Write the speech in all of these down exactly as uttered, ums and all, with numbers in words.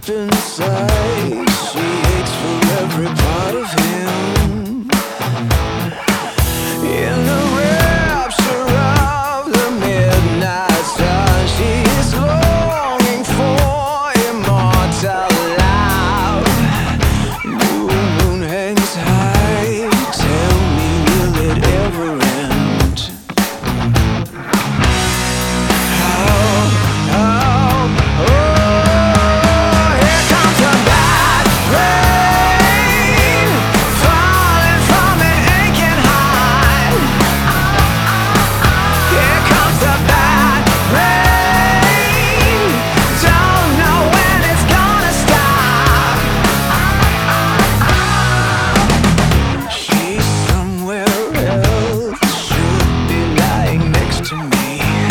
deep inside. She hates for every part of him. In the rapture of the midnight sun, she is longing for immortal love. New moon hangs high. Tell me, will it ever end? Oh, oh, oh, here comes the bad rain, falling from an aching heart. Here comes the bad rain, don't know when it's gonna stop. She's somewhere else, should be lying next to me.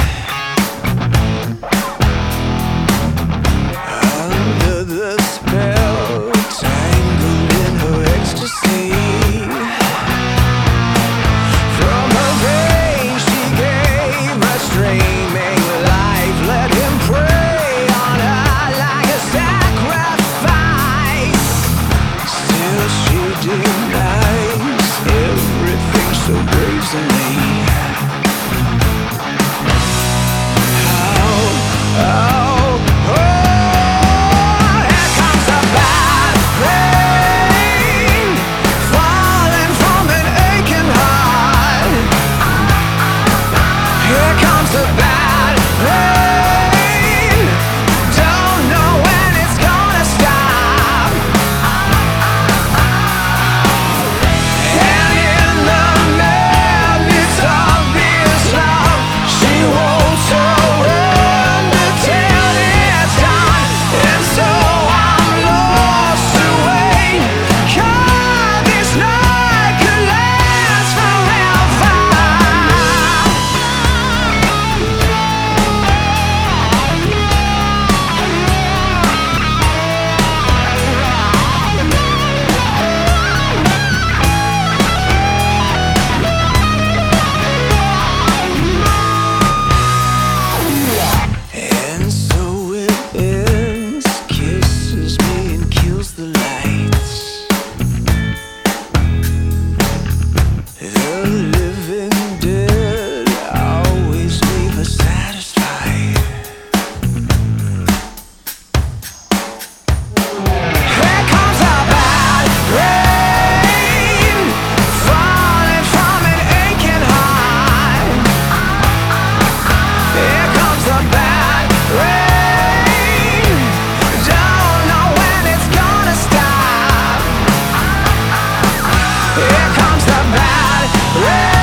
Under the spell, tangled in her ecstasy. From her veins she gave a streaming life. Let him prey on her like a sacrifice. Still she denies everything so brazenly. Oh, oh, here comes the bad rain, falling from an aching heart. Here comes the bad rain, don't know when it's gonna stop. And in the madness of this love, she won't surrender till it's done. And so I'm lost to wait, 'cause this night could last forever. And so it ends, kisses me and kills the lights. The living dead always leave us satisfied. Here comes the bad rain, falling from an aching heart. Here comes the bad rain, don't know when it's gonna stop. Here comes the bad rain.